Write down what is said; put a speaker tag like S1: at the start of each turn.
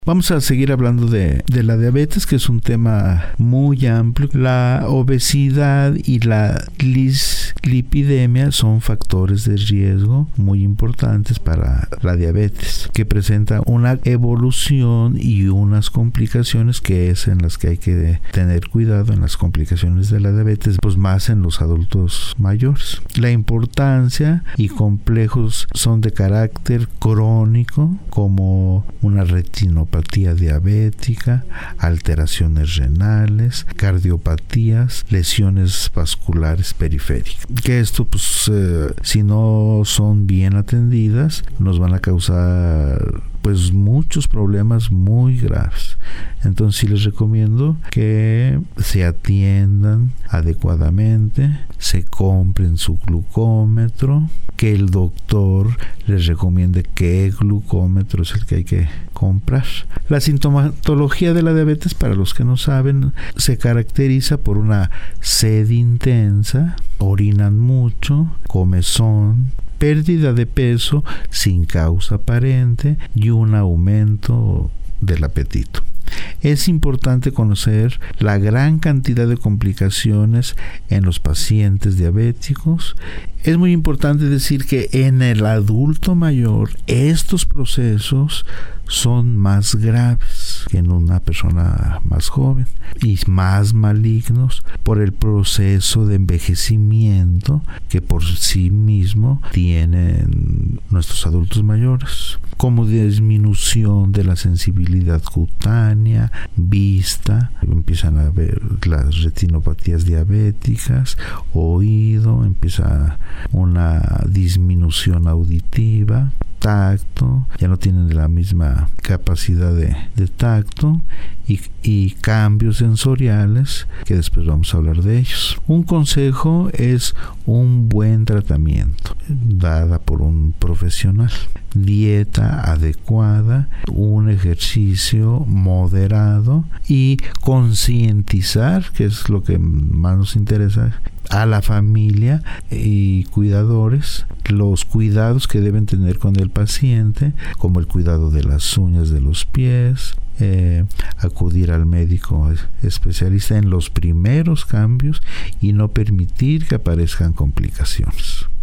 S1: Vamos a seguir hablando de la diabetes, que es un tema muy amplio. La obesidad y la dislipidemia son factores de riesgo muy importantes para la diabetes, que presenta una evolución y unas complicaciones que es en las que hay que tener cuidado en las complicaciones de la diabetes, pues más en los adultos mayores. La importancia y complejos son de carácter crónico, como una retinopatía diabética, alteraciones renales, cardiopatías, lesiones vasculares periféricas. Que esto, pues, si no son bien atendidas, nos van a causar pues muchos problemas muy graves. Entonces sí les recomiendo que se atiendan adecuadamente, se compren su glucómetro, que el doctor les recomiende qué glucómetro es el que hay que comprar. La sintomatología de la diabetes, para los que no saben, se caracteriza por una sed intensa, orinan mucho, comezón, pérdida de peso sin causa aparente y un aumento del apetito. Es importante conocer la gran cantidad de complicaciones en los pacientes diabéticos. Es muy importante decir que en el adulto mayor estos procesos son más graves que en una persona más joven y más malignos por el proceso de envejecimiento que por sí mismo tienen nuestros adultos mayores, como disminución de la sensibilidad cutánea, vista, empiezan a ver las retinopatías diabéticas, oído, empieza una disminución auditiva, tacto, ya no tienen la misma capacidad de tacto y cambios sensoriales, que después vamos a hablar de ellos. Un consejo es un buen tratamiento dada por un profesional, dieta adecuada, un ejercicio moderado y concientizar, que es lo que más nos interesa, a la familia y cuidadores, los cuidados que deben tener con el paciente, como el cuidado de las uñas de los pies, acudir al médico especialista en los primeros cambios y no permitir que aparezcan complicaciones.